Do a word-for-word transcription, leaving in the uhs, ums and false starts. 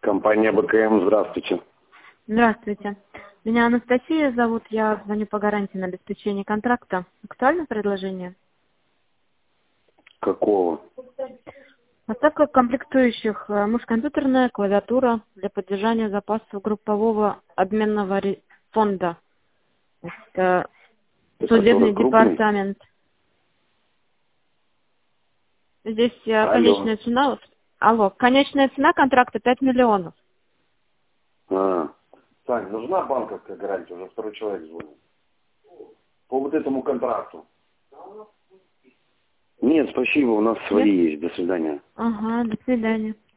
Компания БКМ, здравствуйте. Здравствуйте. Меня Анастасия зовут, я звоню по гарантии на обеспечение контракта. Актуально предложение? Какого? Поставка комплектующих, э, мышь-компьютерная, клавиатура для поддержания запасов группового обменного ре- фонда. Это Это судебный который крупный? департамент. Здесь э, Алло. конечная цена, вот, алло, конечная цена контракта пять миллионов. А. Сань, нужна банковская гарантия? Уже второй человек звонит. По вот этому контракту. Нет, спасибо, у нас свои Нет? есть. До свидания. Ага, до свидания.